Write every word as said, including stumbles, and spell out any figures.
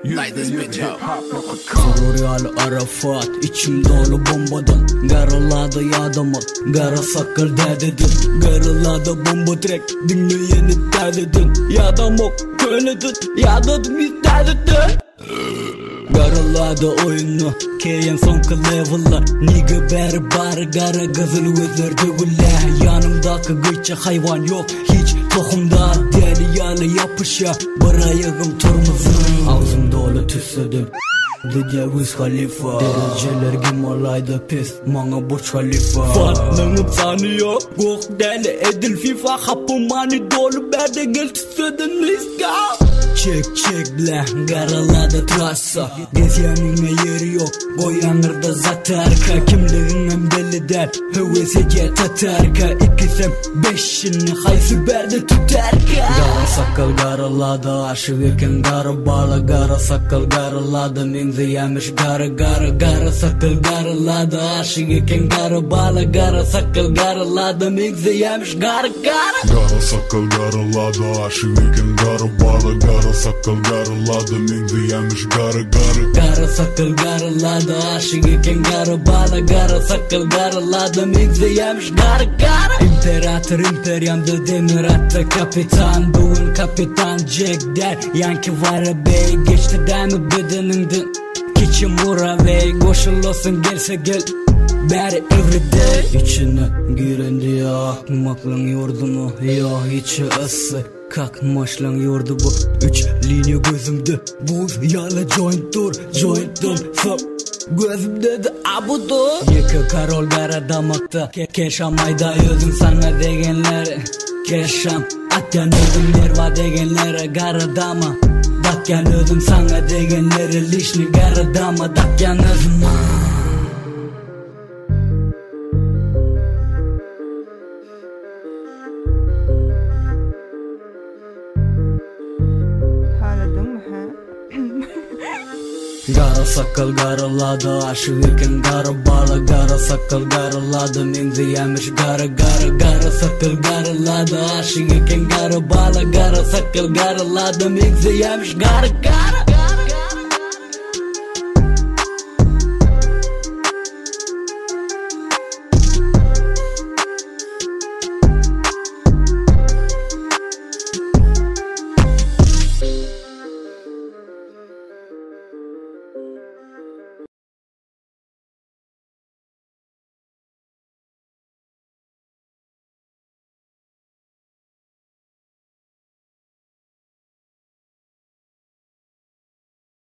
Light this bitch up. Suriyali Arafat, içim dolu bombadan. Garaladı yadamı, gara sakal derdedin. Garaladı bomba track, dinleyeni derdedin. Yadam ok, köyledin, yadadım istededin. Garaladı oyunu, keyen sonka level'lar. Nigga beri bari gara gazılı özlerdi gülle. Yanımdaki gıyça hayvan yok, hiç tohumda. Deli yalı yapışa, bırayığım turmuzun. Ağzım dolu tüsledim Dede Wiz Khalifa Dereceler Gimalayda pes Mana Burj Khalifa Fatlanıp sanıyor Gok deli edil FIFA Hapı mani dolu berde gel tüsledin miska. Çek çek bile garaladı trasa Gezyanime yeri yok Goyanırda zatarka Kimliğinem deli der Hevesece tatarka İkisem beşini Haysi berde tutarka. Gara sakal garaladı Aşık eken gara bala Gara sakal garaladı Mingzi yemiş gara gara Gara sakal garaladı Aşık eken gara bala Gara sakal garaladı Mingzi yemiş gara gara Gara sakal garaladı Aşık eken gara bala Gara sakal garaladı Mingzi yemiş gara gara Gara sakal garaladı Aşık eken gara bala Gara sakal garaladı Mingzi yemiş gara gara. İmperator imperyamda demir attı kapitan. Bugün kapitan Jack der Yankee var bey geçti demi bedenindin. Keçim vura bey koşulursun gelse gel Beri everyday. İçine giren diye akmaklın yurdumu Ya içi ısı kalkmaşlan yurdu bu. Üç linye gözümde buz yala joint dur Joint dur fuck gözümde de abudu. Yıkı karol gara damakta Ke Keşamayda özüm sana degenleri Keşam atyan özüm derva degenleri Gara dama Dakyan özüm sana degenleri Lişni gara dama Dakyan özüm Gara sakal garaladı Aşık eken gara bala Gara sakal garaladı Mingzi yemiş gara gara Gara sakal garaladı Aşık eken gara bala Gara sakal garaladı Mingzi yemiş gara gara.